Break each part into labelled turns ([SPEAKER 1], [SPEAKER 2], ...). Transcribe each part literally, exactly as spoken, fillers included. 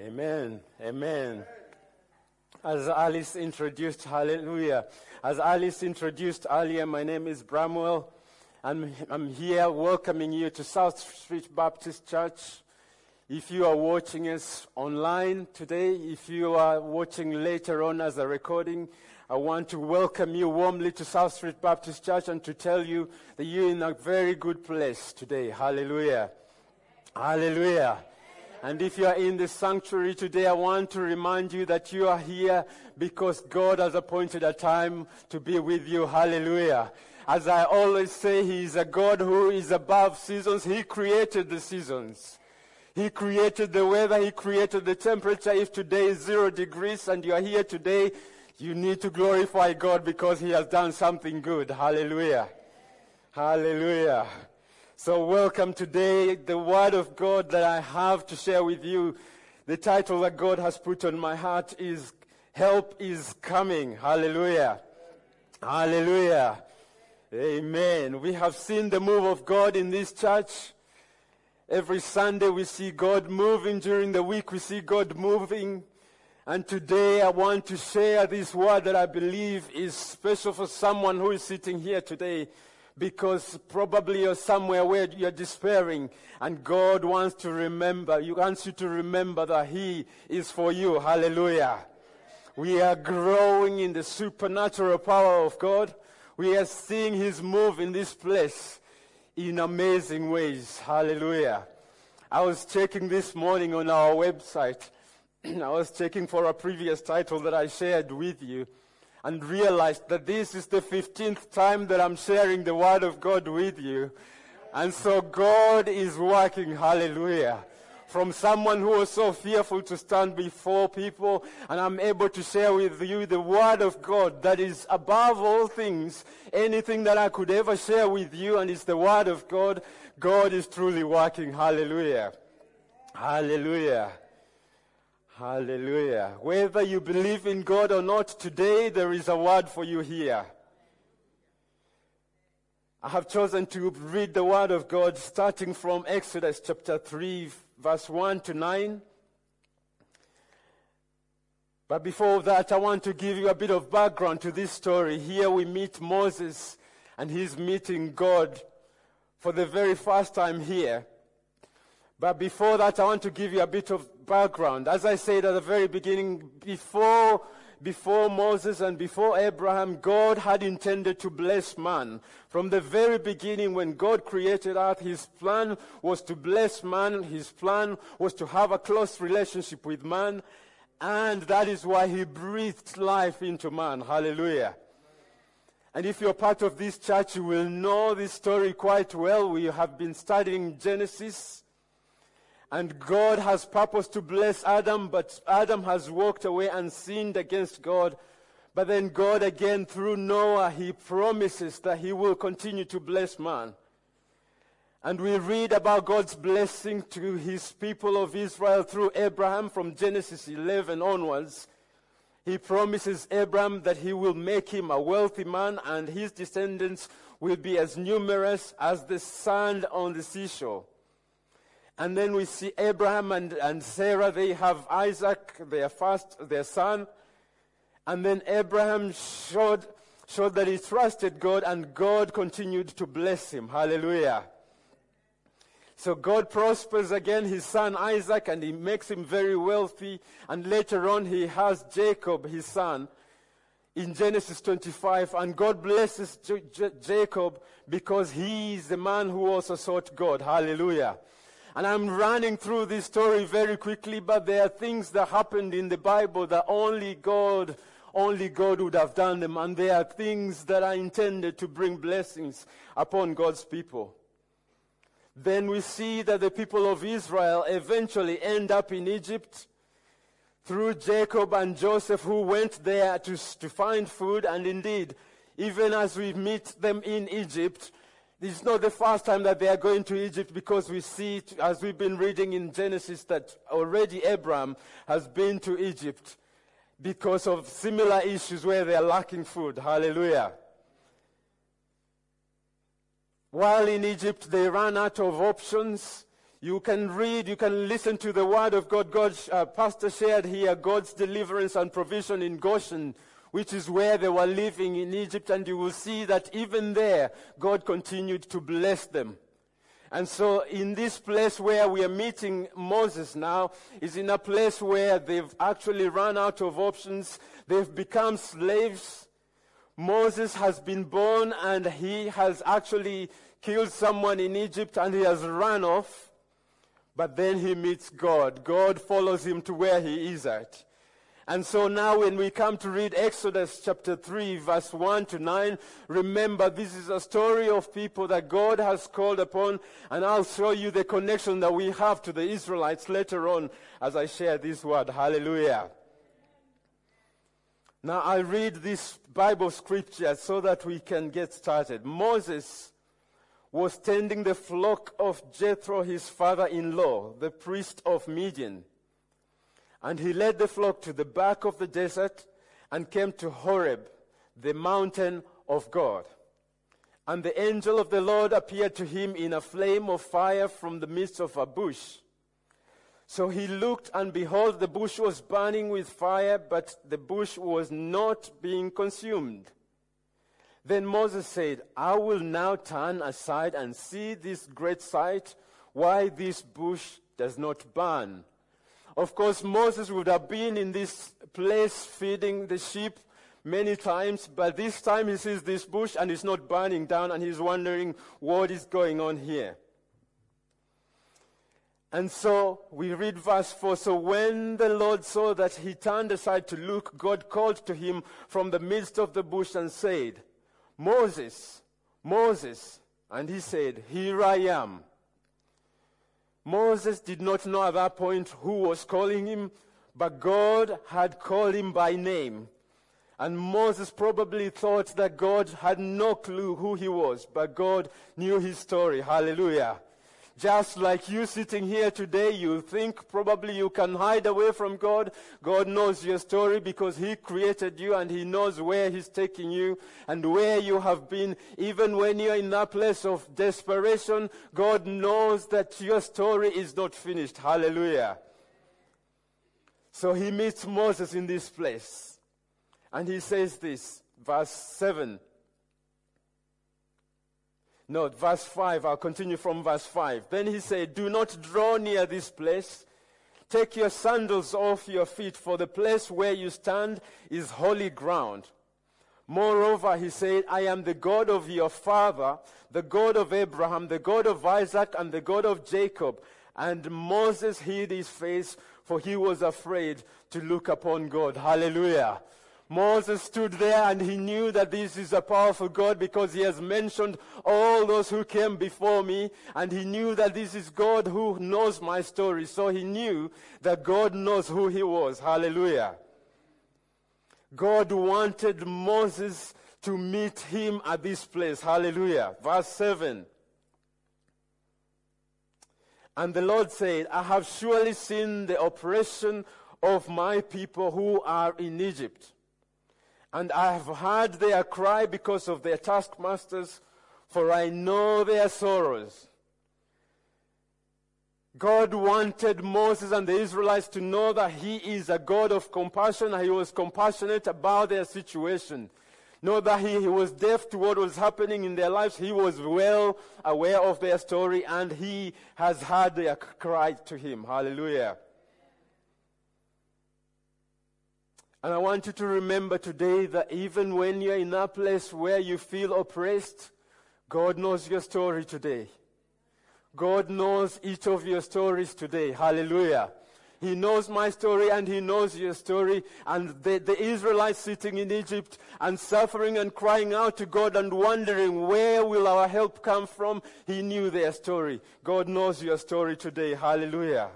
[SPEAKER 1] Amen. Amen. As Alice introduced, hallelujah. As Alice introduced earlier, my name is Bramwell. I'm, I'm here welcoming you to South Street Baptist Church. If you are watching us online today, if you are watching later on as a recording, I want to welcome you warmly to South Street Baptist Church and to tell you that you're in a very good place today. Hallelujah. Hallelujah. And if you are in the sanctuary today, I want to remind you that you are here because God has appointed a time to be with you. Hallelujah. As I always say, He is a God who is above seasons. He created the seasons. He created the weather. He created the temperature. If today is zero degrees and you are here today, you need to glorify God because He has done something good. Hallelujah. Hallelujah. So welcome today. The word of God that I have to share with you, the title that God has put on my heart is Help is Coming. Hallelujah. Hallelujah. Amen. We have seen the move of God in this church. Every Sunday we see God moving. During the week we see God moving. And today I want to share this word that I believe is special for someone who is sitting here today. Because probably you're somewhere where you're despairing and God wants to remember, He wants you to remember that He is for you. Hallelujah. We are growing in the supernatural power of God. We are seeing His move in this place in amazing ways. Hallelujah. I was checking this morning on our website. I was checking for a previous title that I shared with you. And realized that this is the fifteenth time that I'm sharing the Word of God with you. And so God is working, hallelujah. From someone who was so fearful to stand before people, and I'm able to share with you the Word of God that is above all things. Anything that I could ever share with you, and it's the Word of God. God is truly working, hallelujah. Hallelujah. Hallelujah. Whether you believe in God or not, today there is a word for you here. I have chosen to read the word of God starting from Exodus chapter three, verse one to nine. But before that, I want to give you a bit of background to this story. Here we meet Moses, and he's meeting God for the very first time here. But before that, I want to give you a bit of background. As I said at the very beginning, before, before Moses and before Abraham, God had intended to bless man. From the very beginning, when God created earth, His plan was to bless man. His plan was to have a close relationship with man. And that is why He breathed life into man. Hallelujah. And if you're part of this church, you will know this story quite well. We have been studying Genesis. And God has purpose to bless Adam, but Adam has walked away and sinned against God. But then God again, through Noah, He promises that He will continue to bless man. And we read about God's blessing to His people of Israel through Abraham from Genesis eleven onwards. He promises Abraham that He will make him a wealthy man and his descendants will be as numerous as the sand on the seashore. And then we see Abraham and, and Sarah, they have Isaac, their first, their son. And then Abraham showed, showed that he trusted God, and God continued to bless him. Hallelujah. So God prospers again his son Isaac, and He makes him very wealthy. And later on He has Jacob, his son, in Genesis twenty-five. And God blesses J- J- Jacob because he is the man who also sought God. Hallelujah. And I'm running through this story very quickly, but there are things that happened in the Bible that only God, only God would have done them. And there are things that are intended to bring blessings upon God's people. Then we see that the people of Israel eventually end up in Egypt through Jacob and Joseph, who went there to, to find food. And indeed, even as we meet them in Egypt, this is not the first time that they are going to Egypt, because we see, as we've been reading in Genesis, that already Abraham has been to Egypt because of similar issues where they are lacking food. Hallelujah. While in Egypt, they ran out of options. You can read, you can listen to the word of God. God, uh, Pastor shared here God's deliverance and provision in Goshen, which is where they were living in Egypt, and you will see that even there, God continued to bless them. And so in this place where we are meeting Moses now is in a place where they've actually run out of options. They've become slaves. Moses has been born and he has actually killed someone in Egypt and he has run off. But then he meets God. God follows him to where he is at. And so now when we come to read Exodus chapter three, verse one to nine, remember this is a story of people that God has called upon, and I'll show you the connection that we have to the Israelites later on as I share this word. Hallelujah. Now I read this Bible scripture so that we can get started. Moses was tending the flock of Jethro, his father-in-law, the priest of Midian. And he led the flock to the back of the desert and came to Horeb, the mountain of God. And the angel of the Lord appeared to him in a flame of fire from the midst of a bush. So he looked, and behold, the bush was burning with fire, but the bush was not being consumed. Then Moses said, I will now turn aside and see this great sight, why this bush does not burn. Of course, Moses would have been in this place feeding the sheep many times, but this time he sees this bush and it's not burning down, and he's wondering what is going on here. And so we read verse four. So when the Lord saw that he turned aside to look, God called to him from the midst of the bush and said, Moses, Moses. And he said, Here I am. Moses did not know at that point who was calling him, but God had called him by name. And Moses probably thought that God had no clue who he was, but God knew his story. Hallelujah. Just like you sitting here today, you think probably you can hide away from God. God knows your story because he created you and he knows where he's taking you and where you have been. Even when you're in that place of desperation, God knows that your story is not finished. Hallelujah. So he meets Moses in this place. And he says this, verse seven. No, verse five, I'll continue from verse five. Then he said, Do not draw near this place. Take your sandals off your feet, for the place where you stand is holy ground. Moreover, he said, I am the God of your father, the God of Abraham, the God of Isaac, and the God of Jacob. And Moses hid his face, for he was afraid to look upon God. Hallelujah. Moses stood there and he knew that this is a powerful God because he has mentioned all those who came before me, and he knew that this is God who knows my story. So he knew that God knows who he was. Hallelujah. God wanted Moses to meet him at this place. Hallelujah. Verse seven. And the Lord said, I have surely seen the oppression of my people who are in Egypt. And I have heard their cry because of their taskmasters, for I know their sorrows. God wanted Moses and the Israelites to know that he is a God of compassion, and he was compassionate about their situation. Know that he, he was deaf to what was happening in their lives. He was well aware of their story, and he has heard their cry to him. Hallelujah. And I want you to remember today that even when you're in that place where you feel oppressed, God knows your story today. God knows each of your stories today. Hallelujah. He knows my story and he knows your story. And the, the Israelites sitting in Egypt and suffering and crying out to God and wondering where will our help come from, he knew their story. God knows your story today. Hallelujah.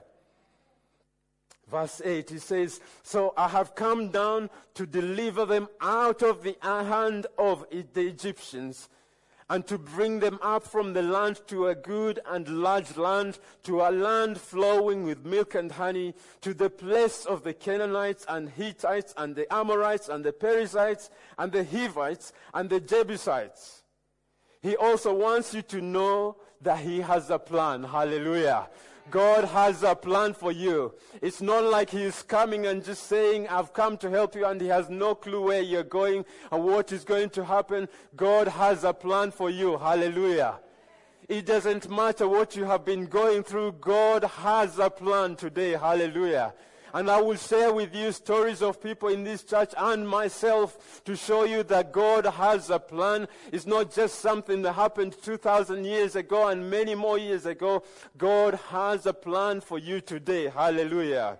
[SPEAKER 1] Verse eight, he says, So I have come down to deliver them out of the hand of the Egyptians, and to bring them up from the land to a good and large land, to a land flowing with milk and honey, to the place of the Canaanites and Hittites and the Amorites and the Perizzites and the Hivites and the Jebusites. He also wants you to know that he has a plan. Hallelujah. God has a plan for you. It's not like He is coming and just saying, I've come to help you, and He has no clue where you're going and what is going to happen. God has a plan for you. Hallelujah. It doesn't matter what you have been going through. God has a plan today. Hallelujah. And I will share with you stories of people in this church and myself to show you that God has a plan. It's not just something that happened two thousand years ago and many more years ago. God has a plan for you today. Hallelujah.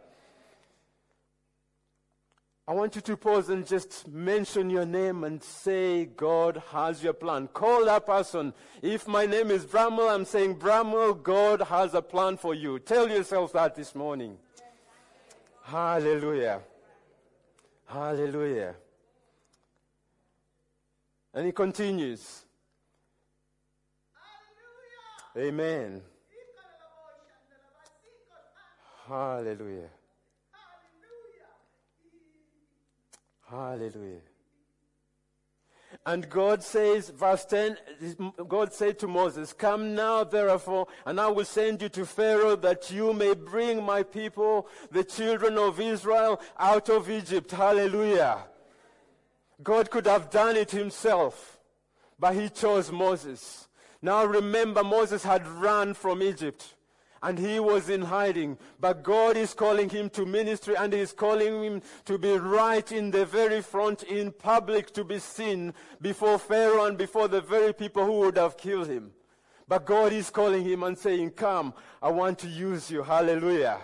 [SPEAKER 1] I want you to pause and just mention your name and say, God has your plan. Call that person. If my name is Bramwell, I'm saying, Bramwell, God has a plan for you. Tell yourself that this morning. Hallelujah. Hallelujah. And he continues. Hallelujah. Amen. Hallelujah. Hallelujah. And God says, verse ten, God said to Moses, come now therefore, and I will send you to Pharaoh, that you may bring my people, the children of Israel, out of Egypt. Hallelujah. God could have done it himself, but he chose Moses. Now remember, Moses had run from Egypt, and he was in hiding. But God is calling him to ministry, and he is calling him to be right in the very front, in public, to be seen before Pharaoh and before the very people who would have killed him. But God is calling him and saying, come, I want to use you. Hallelujah.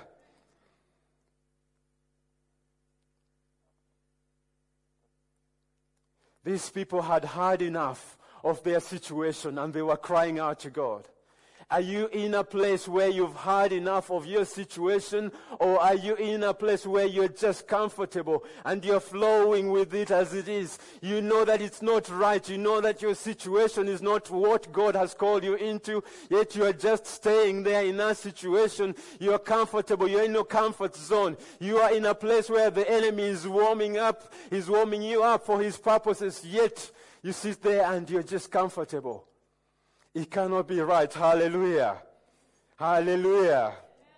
[SPEAKER 1] These people had had enough of their situation, and they were crying out to God. Are you in a place where you've had enough of your situation, or are you in a place where you're just comfortable and you're flowing with it as it is? You know that it's not right. You know that your situation is not what God has called you into, yet you are just staying there in that situation. You're comfortable. You're in your comfort zone. You are in a place where the enemy is warming up. He's warming you up for his purposes, yet you sit there and you're just comfortable. It cannot be right. Hallelujah. Hallelujah.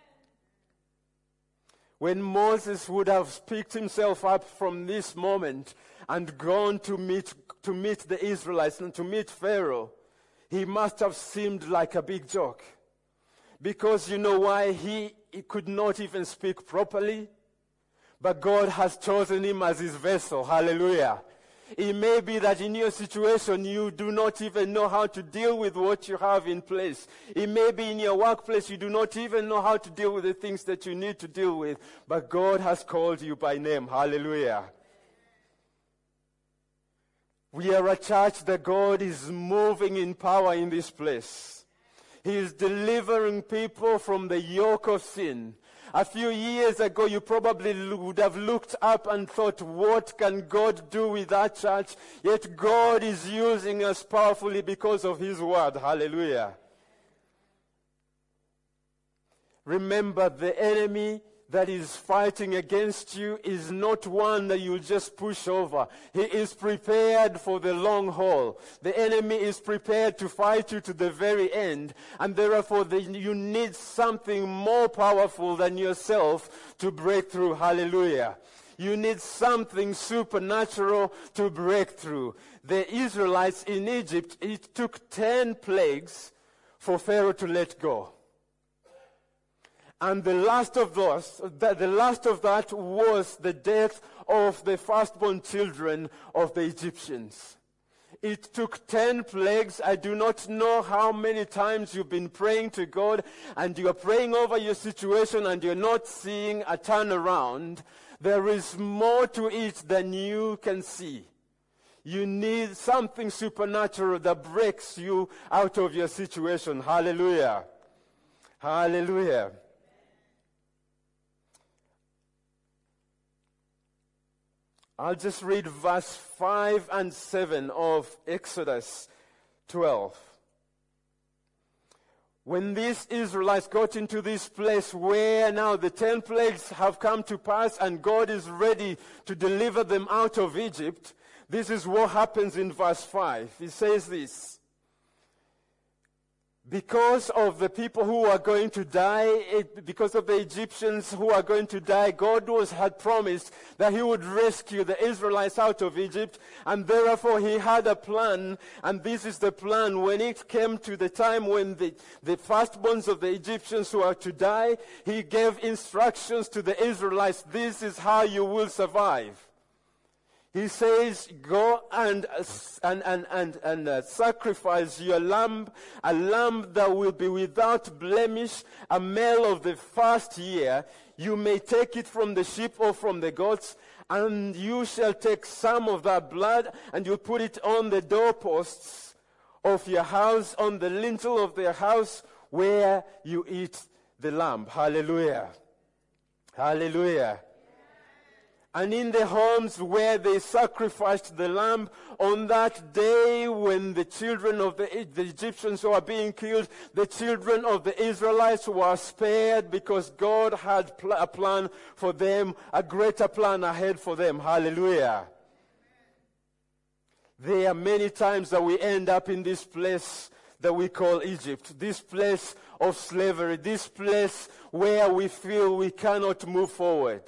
[SPEAKER 1] When Moses would have picked himself up from this moment and gone to meet, to meet the Israelites and to meet Pharaoh, he must have seemed like a big joke. Because you know why? He, he could not even speak properly. But God has chosen him as his vessel. Hallelujah. It may be that in your situation you do not even know how to deal with what you have in place. It may be in your workplace you do not even know how to deal with the things that you need to deal with. But God has called you by name. Hallelujah. We are a church that God is moving in power in this place. He is delivering people from the yoke of sin. A few years ago, you probably would have looked up and thought, what can God do with that church? Yet God is using us powerfully because of his word. Hallelujah. Remember, the enemy that is fighting against you is not one that you'll just push over. He is prepared for the long haul. The enemy is prepared to fight you to the very end. And therefore, the, you need something more powerful than yourself to break through. Hallelujah. You need something supernatural to break through. The Israelites in Egypt, it took ten plagues for Pharaoh to let go. And the last of those, the, the last of that was the death of the firstborn children of the Egyptians. It took ten plagues. I do not know how many times you've been praying to God and you are praying over your situation and you're not seeing a turnaround. There is more to it than you can see. You need something supernatural that breaks you out of your situation. Hallelujah. Hallelujah. I'll just read verse five and seven of Exodus twelve. When these Israelites got into this place where now the ten plagues have come to pass and God is ready to deliver them out of Egypt, this is what happens in verse five. It says this. Because of the people who are going to die, it, because of the Egyptians who are going to die, God was, had promised that he would rescue the Israelites out of Egypt, and therefore he had a plan, and this is the plan. When it came to the time when the, the firstborns of the Egyptians were to die, he gave instructions to the Israelites, this is how you will survive. He says, go and, and, and, and, and uh, sacrifice your lamb, a lamb that will be without blemish, a male of the first year. You may take it from the sheep or from the goats, and you shall take some of that blood, and you put it on the doorposts of your house, on the lintel of their house, where you eat the lamb. Hallelujah. Hallelujah. And in the homes where they sacrificed the lamb, on that day when the children of the, the Egyptians were being killed, the children of the Israelites were spared because God had pl- a plan for them, a greater plan ahead for them. Hallelujah. There are many times that we end up in this place that we call Egypt, this place of slavery, this place where we feel we cannot move forward.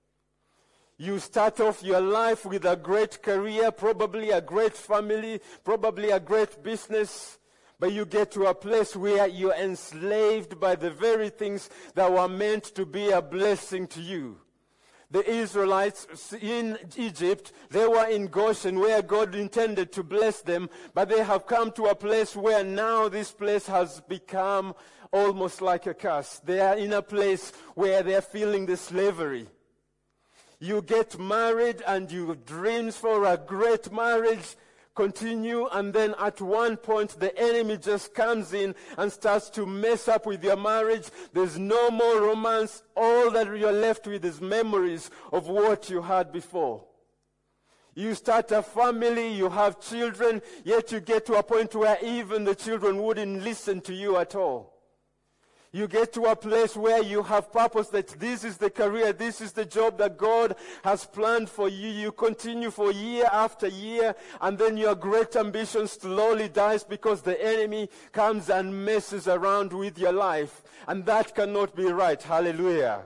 [SPEAKER 1] You start off your life with a great career, probably a great family, probably a great business, but you get to a place where you're enslaved by the very things that were meant to be a blessing to you. The Israelites in Egypt, they were in Goshen where God intended to bless them, but they have come to a place where now this place has become almost like a curse. They are in a place where they are feeling the slavery. You get married and your dreams for a great marriage continue, and then at one point the enemy just comes in and starts to mess up with your marriage. There's no more romance. All that you're left with is memories of what you had before. You start a family, you have children, yet you get to a point where even the children wouldn't listen to you at all. You get to a place where you have purpose, that this is the career, this is the job that God has planned for you. You continue for year after year, and then your great ambition slowly dies because the enemy comes and messes around with your life. And that cannot be right. Hallelujah.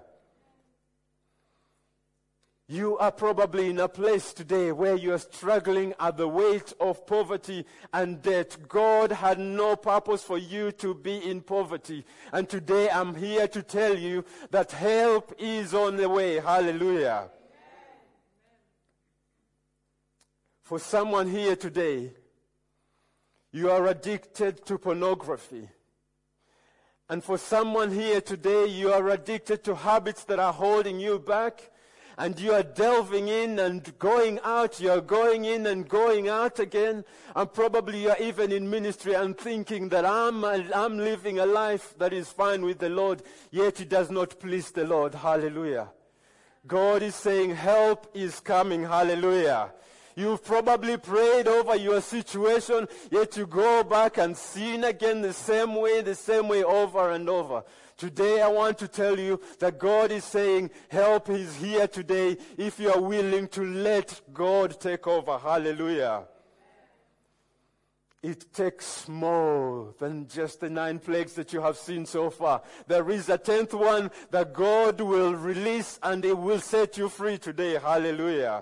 [SPEAKER 1] You are probably in a place today where you are struggling at the weight of poverty and debt. God had no purpose for you to be in poverty. And today I'm here to tell you that help is on the way. Hallelujah. For someone here today, you are addicted to pornography. And for someone here today, you are addicted to habits that are holding you back. And you are delving in and going out, you are going in and going out again, and probably you are even in ministry and thinking that I'm, I'm living a life that is fine with the Lord, yet it does not please the Lord. Hallelujah. God is saying help is coming. Hallelujah. You've probably prayed over your situation, yet you go back and sin again the same way, the same way over and over. Today I want to tell you that God is saying help is here today if you are willing to let God take over. Hallelujah. It takes more than just the nine plagues that you have seen so far. There is a tenth one that God will release, and it will set you free today. Hallelujah.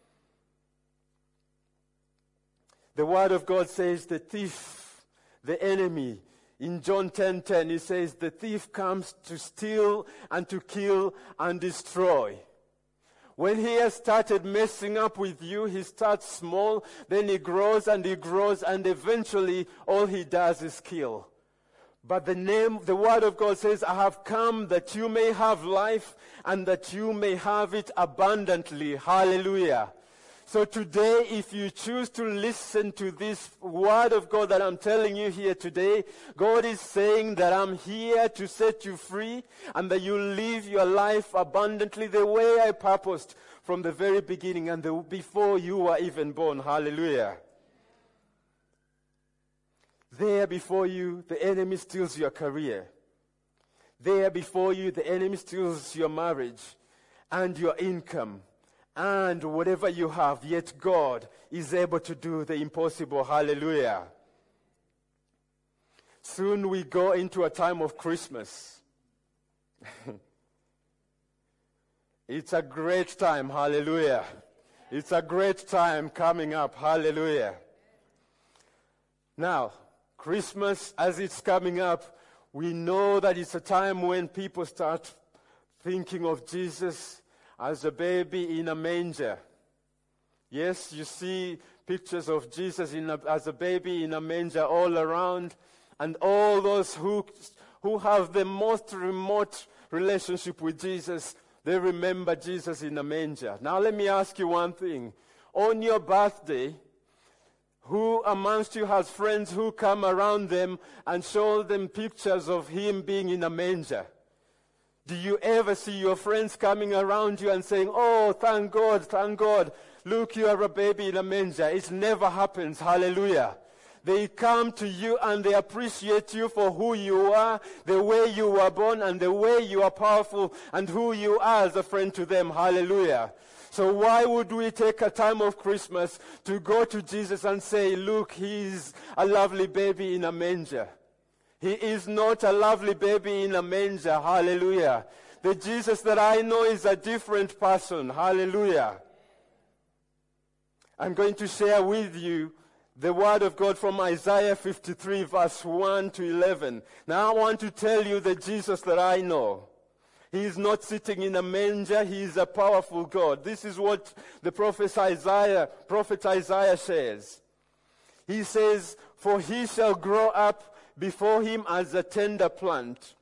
[SPEAKER 1] The Word of God says the thief, the enemy, in John ten ten, it says, the thief comes to steal and to kill and destroy. When he has started messing up with you, he starts small, then he grows and he grows, and eventually all he does is kill. But the name, the Word of God says, I have come that you may have life and that you may have it abundantly. Hallelujah. So today, if you choose to listen to this Word of God that I'm telling you here today, God is saying that I'm here to set you free and that you live your life abundantly the way I purposed from the very beginning and the, before you were even born. Hallelujah. There before you, the enemy steals your career. There before you, the enemy steals your marriage and your income. And whatever you have, yet God is able to do the impossible. Hallelujah. Soon we go into a time of Christmas. It's a great time, hallelujah. It's a great time coming up, hallelujah. Now, Christmas, as it's coming up, we know that it's a time when people start thinking of Jesus as a baby in a manger. Yes, you see pictures of Jesus in a, as a baby in a manger all around, and all those who who have the most remote relationship with Jesus, they remember Jesus in a manger. Now let me ask you one thing. On your birthday, who amongst you has friends who come around them and show them pictures of him being in a manger? Do you ever see your friends coming around you and saying, oh, thank God, thank God, look, you are a baby in a manger? It never happens, hallelujah. They come to you and they appreciate you for who you are, the way you were born, and the way you are powerful, and who you are as a friend to them. Hallelujah. So why would we take a time of Christmas to go to Jesus and say, look, he's a lovely baby in a manger? He is not a lovely baby in a manger. Hallelujah. The Jesus that I know is a different person. Hallelujah. I'm going to share with you the word of God from Isaiah fifty-three, verse one to eleven. Now I want to tell you the Jesus that I know. He is not sitting in a manger. He is a powerful God. This is what the prophet Isaiah, prophet Isaiah says. He says, for he shall grow up before him as a tender plant.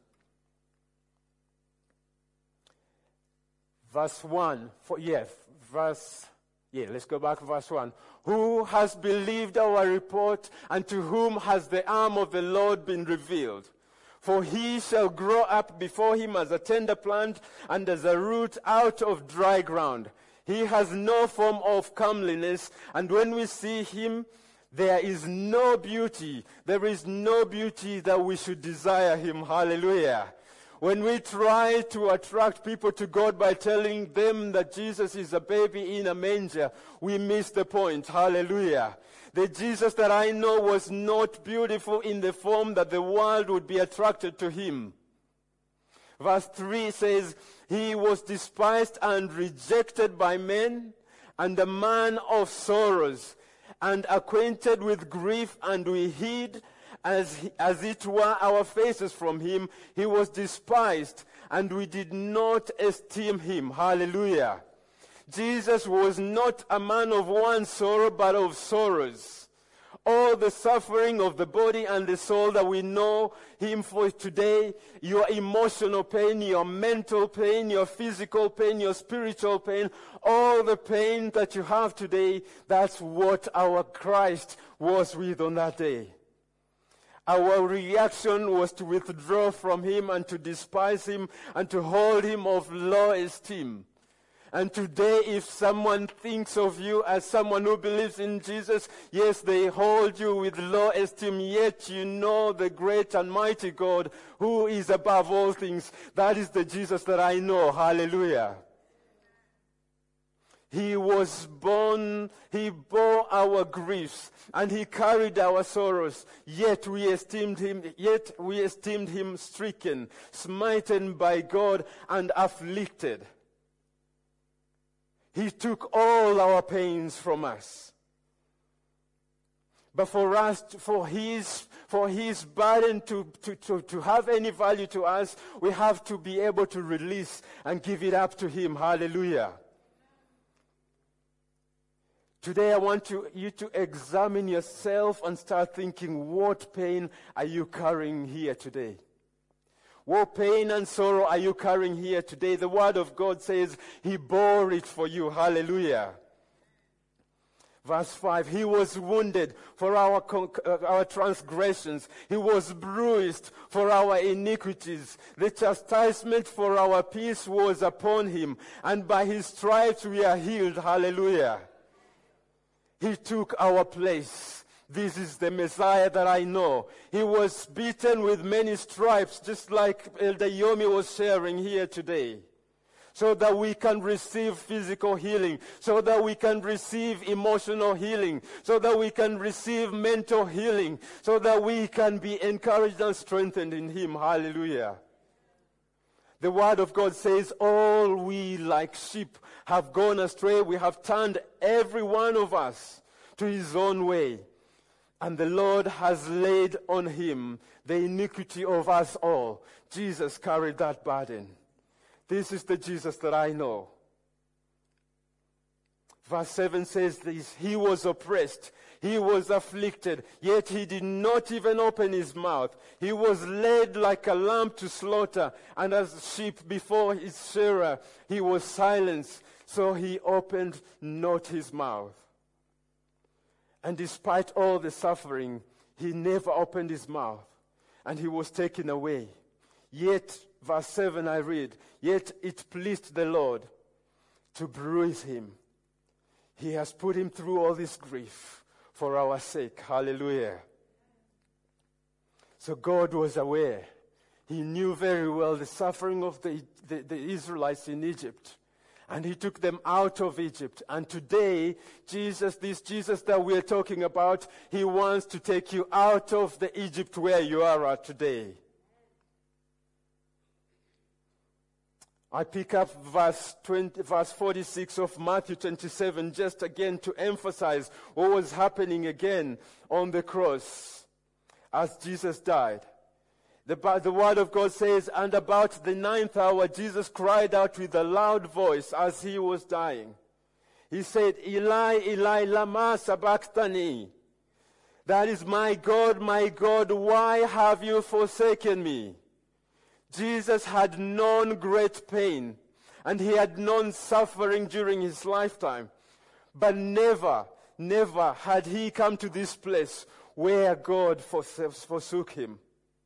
[SPEAKER 1] Verse one. For, yeah, verse... Yeah, let's go back to verse one. Who has believed our report, and to whom has the arm of the Lord been revealed? For he shall grow up before him as a tender plant, and as a root out of dry ground. He has no form of comeliness, and when we see him, there is no beauty. There is no beauty that we should desire him. Hallelujah. When we try to attract people to God by telling them that Jesus is a baby in a manger, we miss the point. Hallelujah. The Jesus that I know was not beautiful in the form that the world would be attracted to him. Verse three says, he was despised and rejected by men, and a man of sorrows, and acquainted with grief, and we hid As, he, as it were our faces from him. He was despised, and we did not esteem him. Hallelujah. Jesus was not a man of one sorrow, but of sorrows. All the suffering of the body and the soul that we know him for today, your emotional pain, your mental pain, your physical pain, your spiritual pain, all the pain that you have today, that's what our Christ was with on that day. Our reaction was to withdraw from him and to despise him and to hold him of low esteem. And today, if someone thinks of you as someone who believes in Jesus, yes, they hold you with low esteem, yet you know the great and mighty God who is above all things. That is the Jesus that I know. Hallelujah. He was born, he bore our griefs, and he carried our sorrows, yet we esteemed him, yet we esteemed him stricken, smitten by God, and afflicted. He took all our pains from us. But for us, for his, for his burden to, to, to, to have any value to us, we have to be able to release and give it up to him. Hallelujah. Today I want to, you to examine yourself and start thinking, what pain are you carrying here today? What pain and sorrow are you carrying here today? The word of God says he bore it for you. Hallelujah. Verse five, he was wounded for our, our transgressions. He was bruised for our iniquities. The chastisement for our peace was upon him, and by his stripes we are healed. Hallelujah. He took our place. This is the Messiah that I know. He was beaten with many stripes, just like Elder Yomi was sharing here today. so that we can receive physical healing, so that we can receive emotional healing, so that we can receive mental healing, so that we can be encouraged and strengthened in him. Hallelujah. The word of God says, all we like sheep have gone astray. We have turned every one of us to his own way. And the Lord has laid on him the iniquity of us all. Jesus carried that burden. This is the Jesus that I know. Verse seven says this, he was oppressed, he was afflicted, yet he did not even open his mouth. He was led like a lamb to slaughter, and as sheep before his shearer, he was silenced, so he opened not his mouth. And despite all the suffering, he never opened his mouth, and he was taken away. Yet, verse seven I read, yet it pleased the Lord to bruise him. He has put him through all this grief for our sake. Hallelujah. So God was aware. He knew very well the suffering of the, the, the Israelites in Egypt. And he took them out of Egypt. And today, Jesus, this Jesus that we're talking about, he wants to take you out of the Egypt where you are at today. I pick up verse twenty, verse forty-six of Matthew twenty-seven just again to emphasize what was happening again on the cross as Jesus died. The, the word of God says, and about the ninth hour Jesus cried out with a loud voice as he was dying. He said, Eli, Eli, lama sabachthani. That is, my God, my God, why have you forsaken me? Jesus had known great pain, and he had known suffering during his lifetime. But never, never had he come to this place where God forsook him.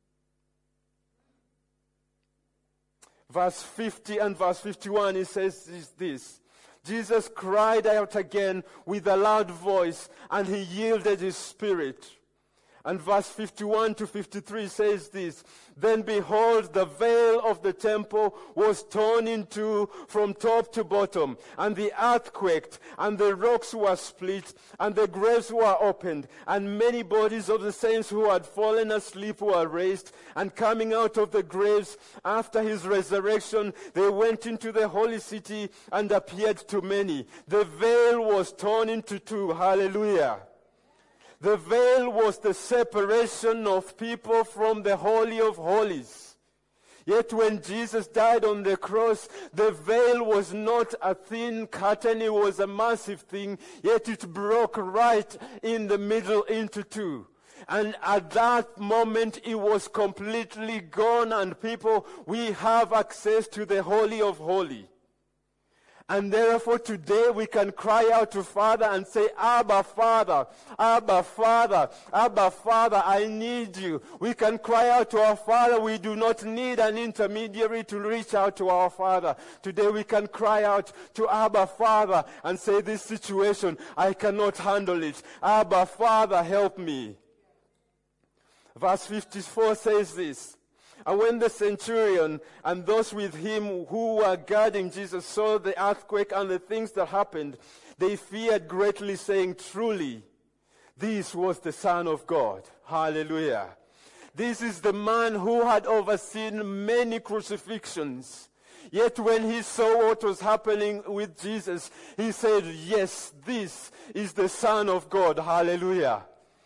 [SPEAKER 1] Verse fifty and verse fifty-one, it says this. Jesus cried out again with a loud voice, and he yielded his spirit. And verse fifty-one to fifty-three says this, then behold, the veil of the temple was torn in two from top to bottom, and the earth quaked, and the rocks were split, and the graves were opened, and many bodies of the saints who had fallen asleep were raised, and coming out of the graves after his resurrection, they went into the holy city and appeared to many. The veil was torn into two. Hallelujah. The veil was the separation of people from the Holy of Holies. Yet when Jesus died on the cross, the veil was not a thin curtain, it was a massive thing, yet it broke right in the middle into two. And at that moment, it was completely gone, and people, we have access to the Holy of Holies. And therefore today we can cry out to Father and say, Abba Father, Abba Father, Abba Father, I need you. We can cry out to our Father. We do not need an intermediary to reach out to our Father. Today we can cry out to Abba Father and say, this situation, I cannot handle it. Abba Father, help me. Verse fifty-four says this. And when the centurion and those with him who were guarding Jesus saw the earthquake and the things that happened, they feared greatly, saying, truly, this was the Son of God. Hallelujah. This is the man who had overseen many crucifixions. Yet when he saw what was happening with Jesus, he said, yes, this is the Son of God. Hallelujah.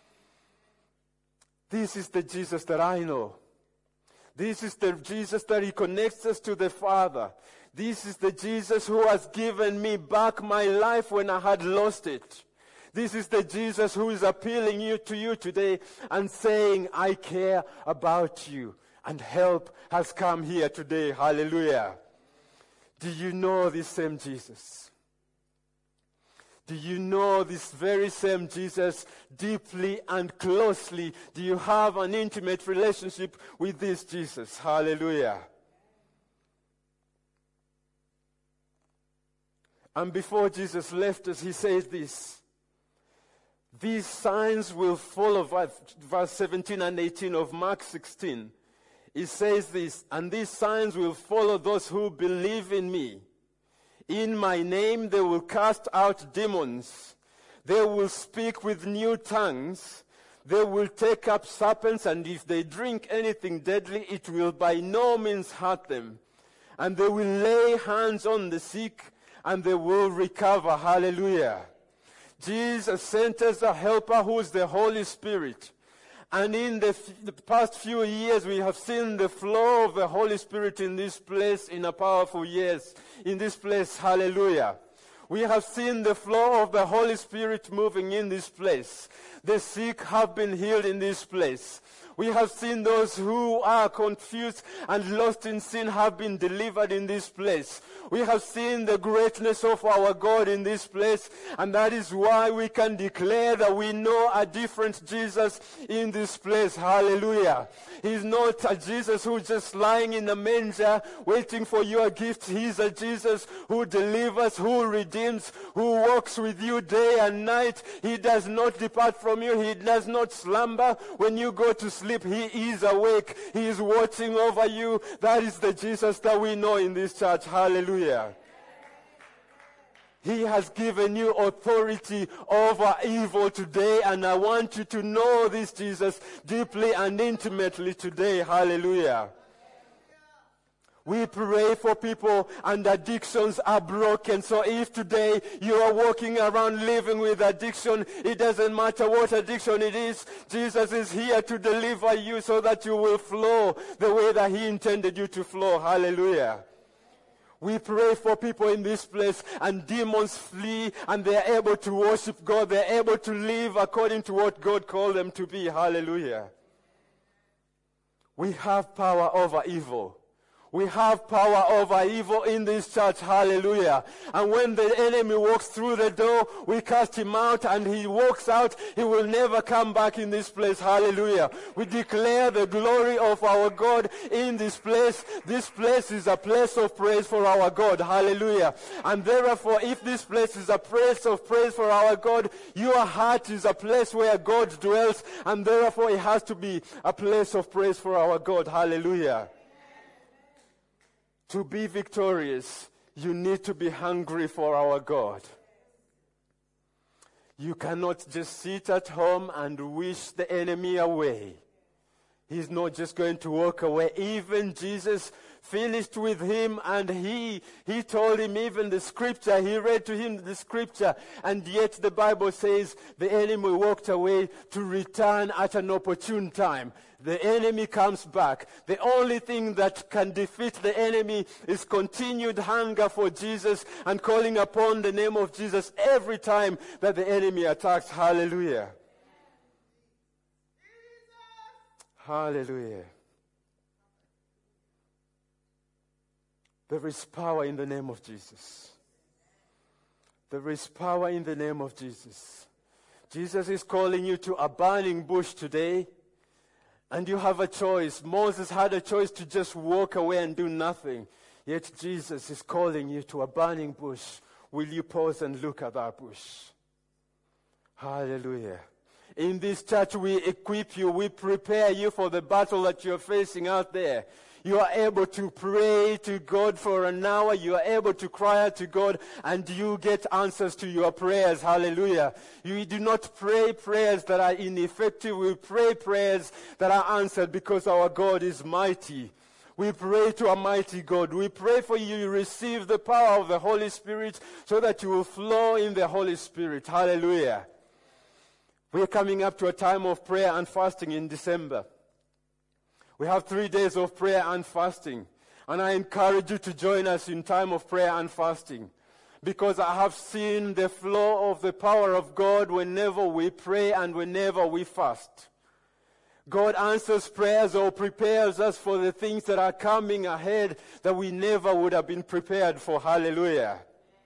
[SPEAKER 1] This is the Jesus that I know. This is the Jesus that he connects us to the Father. This is the Jesus who has given me back my life when I had lost it. This is the Jesus who is appealing you to you today and saying, I care about you. And help has come here today. Hallelujah. Do you know this same Jesus? Do you know this very same Jesus deeply and closely? Do you have an intimate relationship with this Jesus? Hallelujah. And before Jesus left us, he says this. These signs will follow, verse seventeen and eighteen of Mark sixteen. He says this, and these signs will follow those who believe in me. In my name they will cast out demons. They will speak with new tongues. They will take up serpents, and if they drink anything deadly, it will by no means hurt them. And they will lay hands on the sick, and they will recover. Hallelujah. Jesus sent us a helper who is the Holy Spirit. And in the, f- the past few years, we have seen the flow of the Holy Spirit in this place in a powerful years. In this place, hallelujah. We have seen the flow of the Holy Spirit moving in this place. The sick have been healed in this place. We have seen those who are confused and lost in sin have been delivered in this place. We have seen the greatness of our God in this place, and that is why we can declare that we know a different Jesus in this place. Hallelujah. He's not a Jesus who's just lying in a manger waiting for your gift. He's a Jesus who delivers, who redeems, who walks with you day and night. He does not depart from you. He does not slumber. When you go to sleep, He is awake. He is watching over you. That is the Jesus that we know in this church. Hallelujah. He has given you authority over evil today, and I want you to know this Jesus deeply and intimately today. Hallelujah. We pray for people and addictions are broken. So if today you are walking around living with addiction, it doesn't matter what addiction it is, Jesus is here to deliver you so that you will flow the way that He intended you to flow. Hallelujah. We pray for people in this place and demons flee and they are able to worship God. They are able to live according to what God called them to be. Hallelujah. We have power over evil. We have power over evil in this church. Hallelujah. And when the enemy walks through the door, we cast him out and he walks out. He will never come back in this place. Hallelujah. We declare the glory of our God in this place. This place is a place of praise for our God. Hallelujah. And therefore, if this place is a place of praise for our God, your heart is a place where God dwells. And therefore, it has to be a place of praise for our God. Hallelujah. To be victorious, you need to be hungry for our God. You cannot just sit at home and wish the enemy away. He's not just going to walk away. Even Jesus finished with him and he, he told him even the scripture, he read to him the scripture, and yet the Bible says the enemy walked away to return at an opportune time. The enemy comes back. The only thing that can defeat the enemy is continued hunger for Jesus and calling upon the name of Jesus every time that the enemy attacks. Hallelujah. Hallelujah. There is power in the name of Jesus. There is power in the name of Jesus. Jesus is calling you to a burning bush today, and you have a choice. Moses had a choice to just walk away and do nothing. Yet Jesus is calling you to a burning bush. Will you pause and look at that bush? Hallelujah. In this church, we equip you, we prepare you for the battle that you're facing out there. You are able to pray to God for an hour. You are able to cry out to God, and you get answers to your prayers. Hallelujah. You do not pray prayers that are ineffective. We pray prayers that are answered because our God is mighty. We pray to a mighty God. We pray for you to receive the power of the Holy Spirit so that you will flow in the Holy Spirit. Hallelujah. We're coming up to a time of prayer and fasting in December. We have three days of prayer and fasting. And I encourage you to join us in time of prayer and fasting, because I have seen the flow of the power of God whenever we pray and whenever we fast. God answers prayers or prepares us for the things that are coming ahead that we never would have been prepared for. Hallelujah.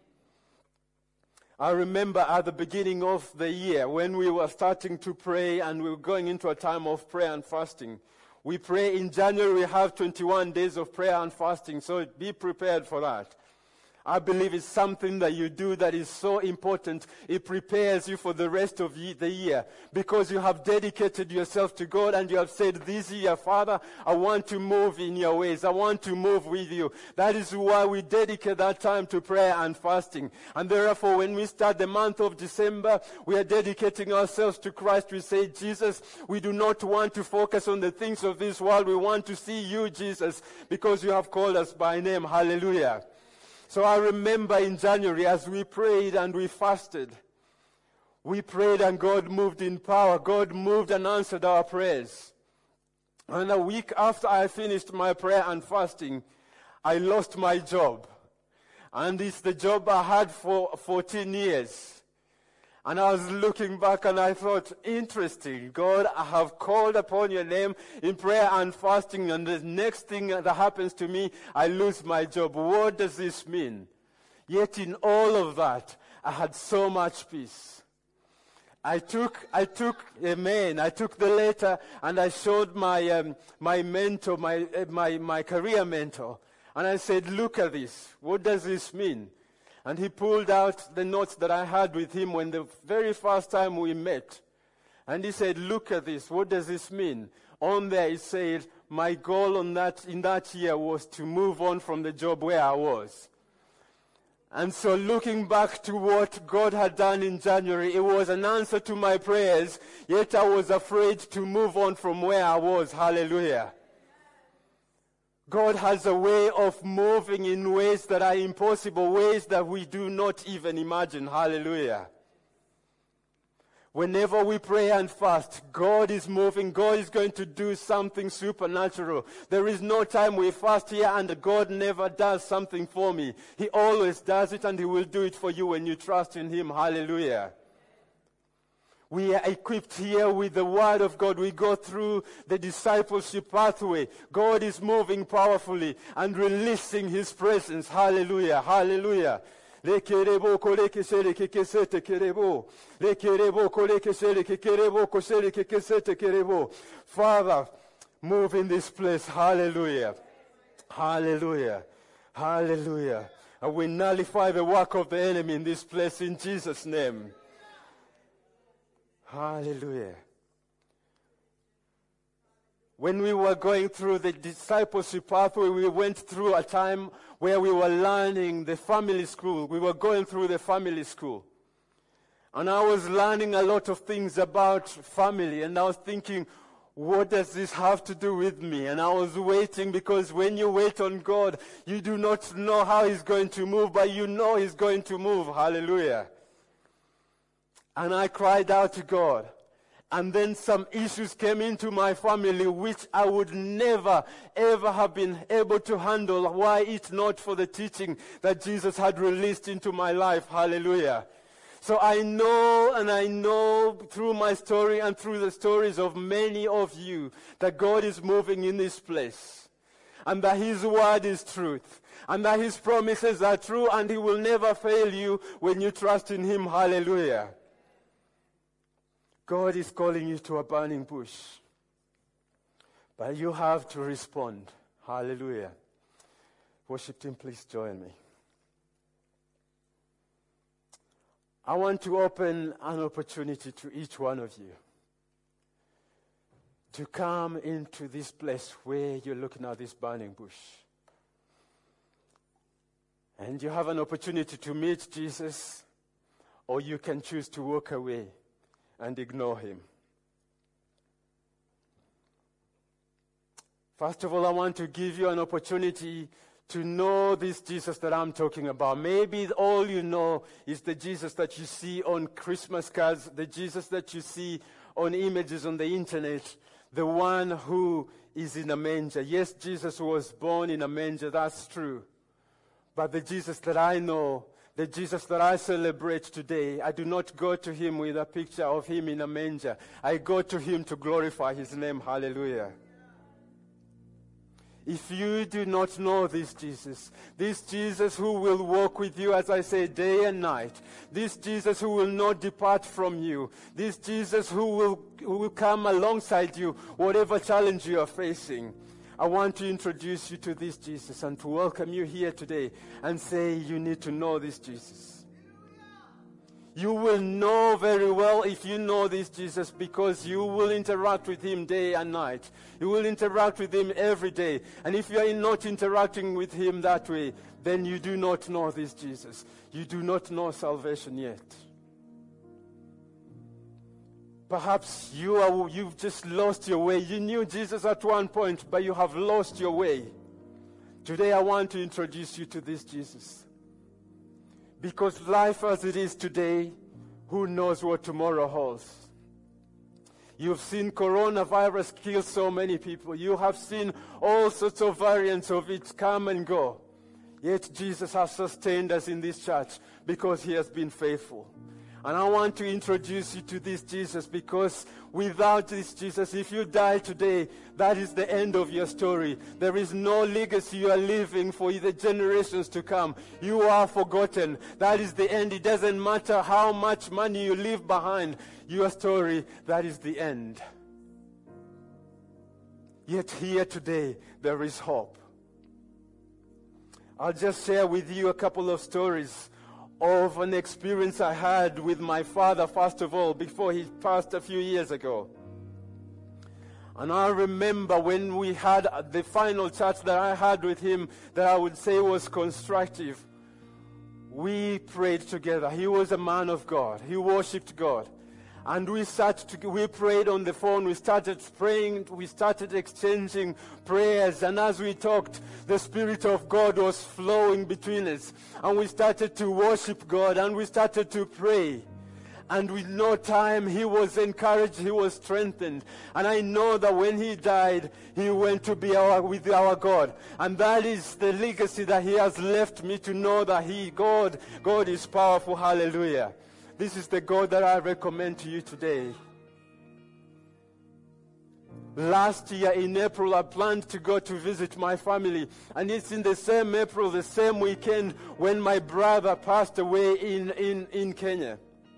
[SPEAKER 1] I remember at the beginning of the year when we were starting to pray and we were going into a time of prayer and fasting. We pray in January, we have twenty-one days of prayer and fasting, so be prepared for that. I believe it's something that you do that is so important. It prepares you for the rest of ye- the year because you have dedicated yourself to God and you have said, this year, Father, I want to move in your ways. I want to move with you. That is why we dedicate that time to prayer and fasting. And therefore, when we start the month of December, we are dedicating ourselves to Christ. We say, Jesus, we do not want to focus on the things of this world. We want to see you, Jesus, because you have called us by name. Hallelujah. So I remember in January as we prayed and we fasted, we prayed and God moved in power. God moved and answered our prayers. And a week after I finished my prayer and fasting, I lost my job. And it's the job I had for fourteen years. And I was looking back and I thought, interesting, God, I have called upon your name in prayer and fasting, and the next thing that happens to me, I lose my job. What does this mean? Yet in all of that, I had so much peace. I took, I took, amen, I took the letter and I showed my, um, my mentor, my, uh, my, my career mentor, and I said, look at this. What does this mean? And he pulled out the notes that I had with him when the very first time we met. And he said, look at this. What does this mean? On there it said, my goal on that, in that year was to move on from the job where I was. And so looking back to what God had done in January, it was an answer to my prayers, yet I was afraid to move on from where I was. Hallelujah. God has a way of moving in ways that are impossible, ways that we do not even imagine. Hallelujah. Whenever we pray and fast, God is moving. God is going to do something supernatural. There is no time we fast here and God never does something for me. He always does it and He will do it for you when you trust in Him. Hallelujah. We are equipped here with the Word of God. We go through the discipleship pathway. God is moving powerfully and releasing His presence. Hallelujah. Hallelujah. Father, move in this place. Hallelujah. Hallelujah. Hallelujah. And we nullify the work of the enemy in this place in Jesus' name. Hallelujah. When we were going through the discipleship pathway, we went through a time where we were learning the family school. We were going through the family school. And I was learning a lot of things about family. And I was thinking, what does this have to do with me? And I was waiting, because when you wait on God, you do not know how He's going to move, but you know He's going to move. Hallelujah. And I cried out to God. And then some issues came into my family which I would never, ever have been able to handle. Why it not for the teaching that Jesus had released into my life. Hallelujah. So I know, and I know through my story and through the stories of many of you, that God is moving in this place. And that His word is truth. And that His promises are true, and He will never fail you when you trust in Him. Hallelujah. God is calling you to a burning bush. But you have to respond. Hallelujah. Worship team, please join me. I want to open an opportunity to each one of you to come into this place where you're looking at this burning bush. And you have an opportunity to meet Jesus, or you can choose to walk away and ignore Him. First of all, I want to give you an opportunity to know this Jesus that I'm talking about. Maybe all you know is the Jesus that you see on Christmas cards, the Jesus that you see on images on the internet, the one who is in a manger. Yes, Jesus was born in a manger, that's true. But the Jesus that I know, the Jesus that I celebrate today, I do not go to Him with a picture of Him in a manger. I go to Him to glorify His name. Hallelujah. If you do not know this Jesus, this Jesus who will walk with you, as I say, day and night, this Jesus who will not depart from you, this Jesus who will, who will come alongside you, whatever challenge you are facing, I want to introduce you to this Jesus and to welcome you here today and say you need to know this Jesus. You will know very well if you know this Jesus, because you will interact with him day and night. You will interact with him every day. And if you are not interacting with him that way, then you do not know this Jesus. You do not know salvation yet. Perhaps you are, you've just lost your way. You knew Jesus at one point, but you have lost your way. Today I want to introduce you to this Jesus. Because life as it is today, who knows what tomorrow holds? You've seen coronavirus kill so many people. You have seen all sorts of variants of it come and go. Yet Jesus has sustained us in this church because he has been faithful. And I want to introduce you to this Jesus, because without this Jesus, if you die today, that is the end of your story. There is no legacy you are leaving for the generations to come. You are forgotten. That is the end. It doesn't matter how much money you leave behind your story. That is the end. Yet here today, there is hope. I'll just share with you a couple of stories of an experience I had with my father, first of all, before he passed a few years ago. And I remember when we had the final chat that I had with him, that I would say was constructive. We prayed together. He was a man of God. He worshipped God. And we sat to, we prayed on the phone. We started praying. We started exchanging prayers. And as we talked, the Spirit of God was flowing between us. And we started to worship God. And we started to pray. And with no time, he was encouraged. He was strengthened. And I know that when he died, he went to be our, with our God. And that is the legacy that he has left me, to know that he, God, God is powerful. Hallelujah. This is the God that I recommend to you today. Last year in April, I planned to go to visit my family. And it's in the same April, the same weekend, when my brother passed away in, in, in Kenya.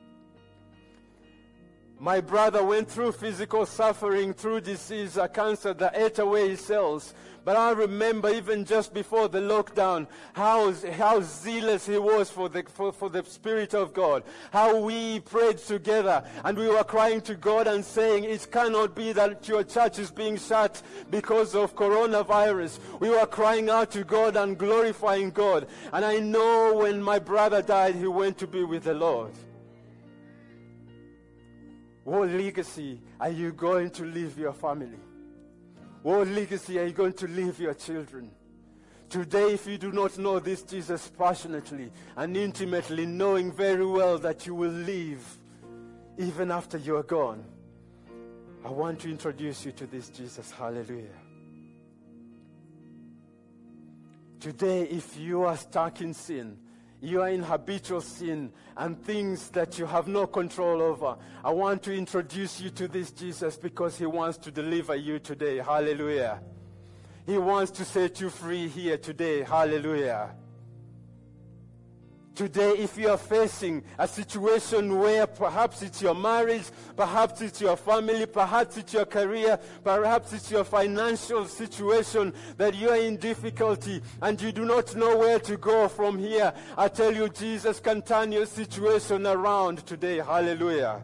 [SPEAKER 1] My brother went through physical suffering, through disease, a cancer that ate away his cells. But I remember even just before the lockdown, how, how zealous he was for the, for, for the Spirit of God. How we prayed together and we were crying to God and saying, it cannot be that your church is being shut because of coronavirus. We were crying out to God and glorifying God. And I know when my brother died, he went to be with the Lord. What legacy are you going to leave your family? What legacy are you going to leave your children? Today, if you do not know this Jesus passionately and intimately, knowing very well that you will live even after you are gone, I want to introduce you to this Jesus. Hallelujah. Today, if you are stuck in sin, you are in habitual sin and things that you have no control over, I want to introduce you to this Jesus, because he wants to deliver you today. Hallelujah. He wants to set you free here today. Hallelujah. Today, if you are facing a situation where perhaps it's your marriage, perhaps it's your family, perhaps it's your career, perhaps it's your financial situation, that you are in difficulty and you do not know where to go from here, I tell you, Jesus can turn your situation around today. Hallelujah.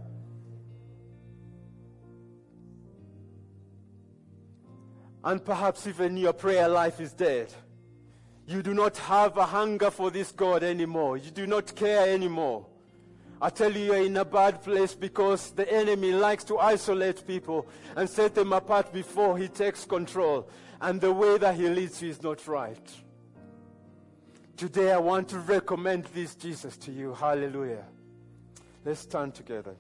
[SPEAKER 1] And perhaps even your prayer life is dead. You do not have a hunger for this God anymore. You do not care anymore. I tell you, you're in a bad place, because the enemy likes to isolate people and set them apart before he takes control. And the way that he leads you is not right. Today I want to recommend this Jesus to you. Hallelujah. Let's stand together.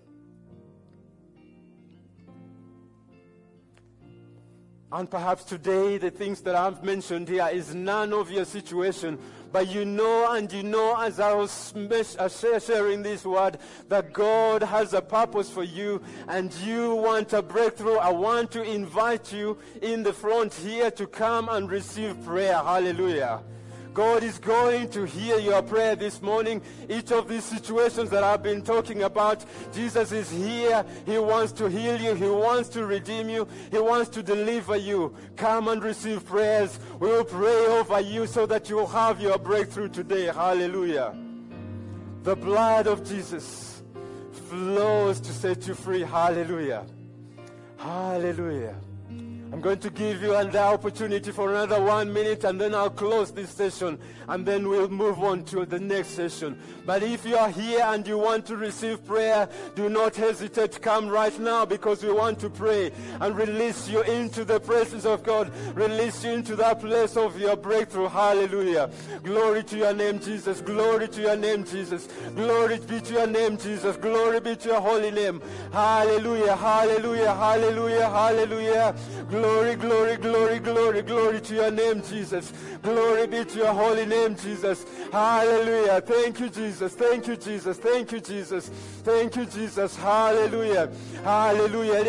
[SPEAKER 1] And perhaps today the things that I've mentioned here is none of your situation, but you know and you know, as I was sharing this word, that God has a purpose for you and you want a breakthrough. I want to invite you in the front here to come and receive prayer. Hallelujah. God is going to hear your prayer this morning. Each of these situations that I've been talking about, Jesus is here. He wants to heal you. He wants to redeem you. He wants to deliver you. Come and receive prayers. We will pray over you so that you will have your breakthrough today. Hallelujah. The blood of Jesus flows to set you free. Hallelujah. Hallelujah. I'm going to give you another opportunity for another one minute, and then I'll close this session, and then we'll move on to the next session. But if you are here and you want to receive prayer, do not hesitate to come right now, because we want to pray and release you into the presence of God, release you into that place of your breakthrough. Hallelujah. Glory to your name, Jesus. Glory to your name, Jesus. Glory be to your name, Jesus. Glory be to your holy name. Hallelujah. Hallelujah. Hallelujah. Hallelujah. Glory, glory, glory, glory, glory to your name, Jesus. Glory be to your holy name, Jesus. Hallelujah. Thank you, Jesus. Thank you, Jesus. Thank you, Jesus. Thank you, Jesus. Hallelujah. Hallelujah.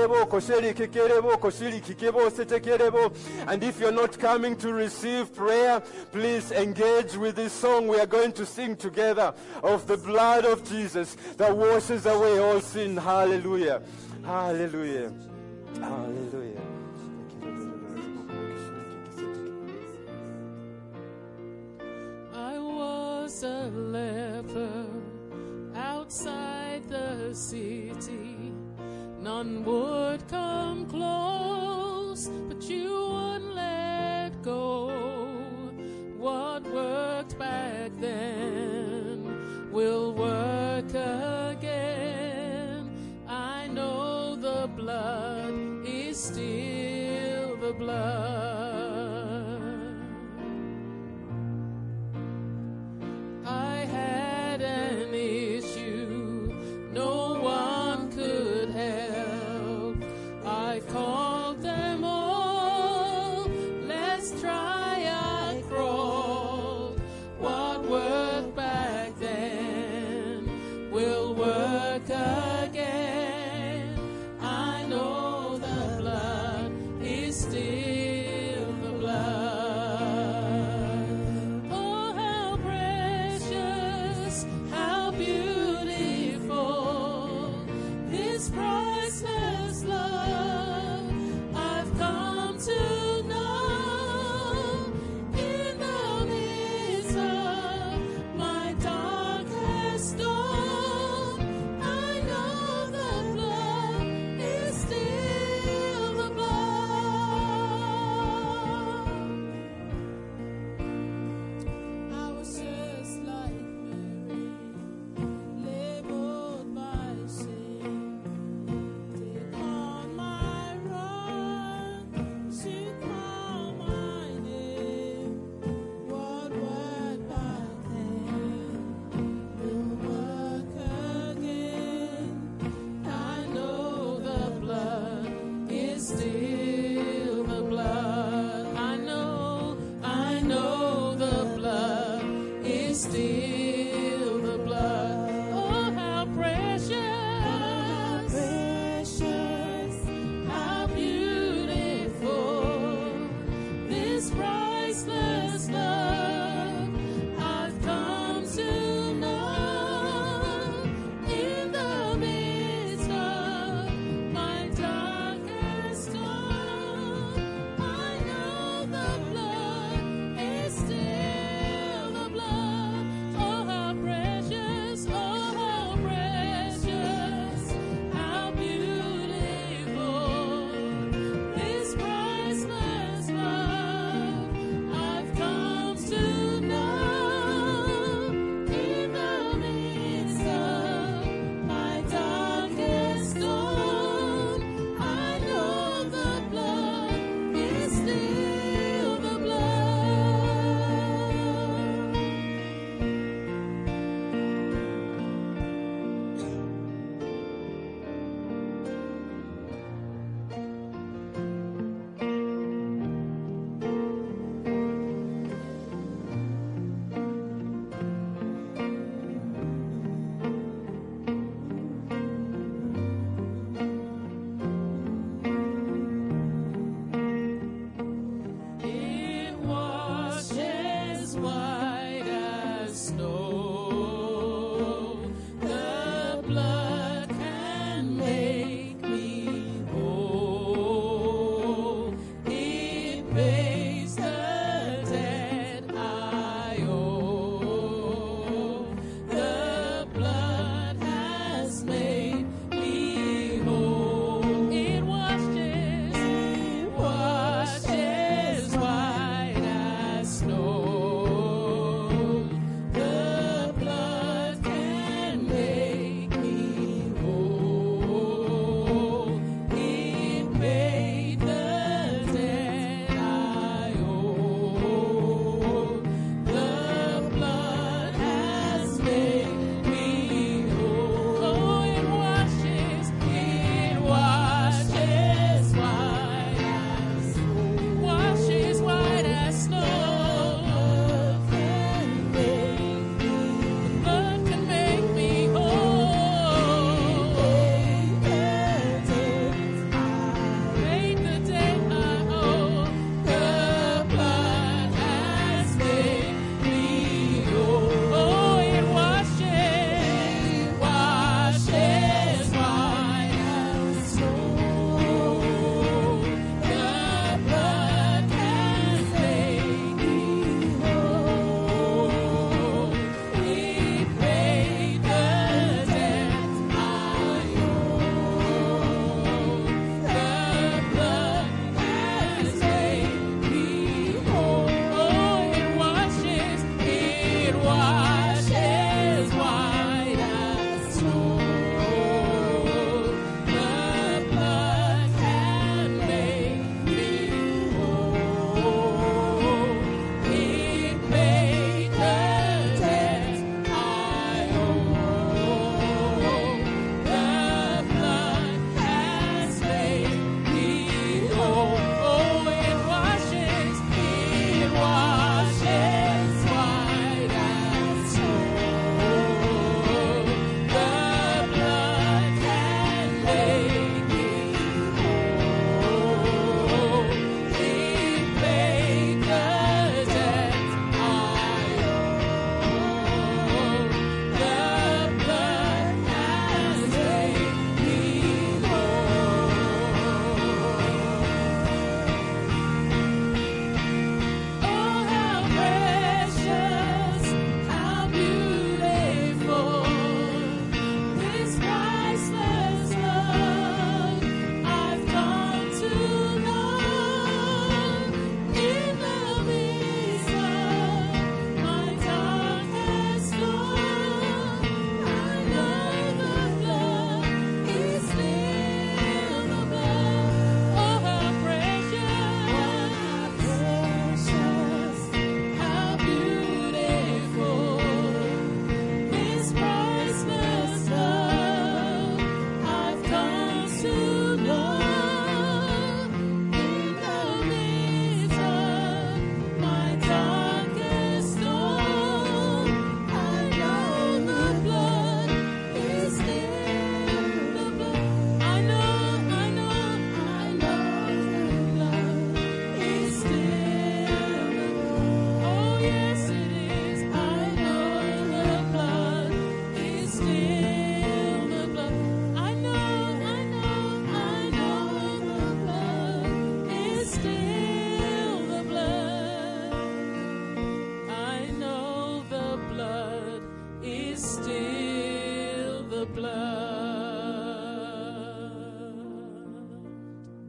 [SPEAKER 1] And if you're not coming to receive prayer, please engage with this song we are going to sing together, of the blood of Jesus that washes away all sin. Hallelujah. Hallelujah. Hallelujah.
[SPEAKER 2] I was a leper outside the city. None would come close.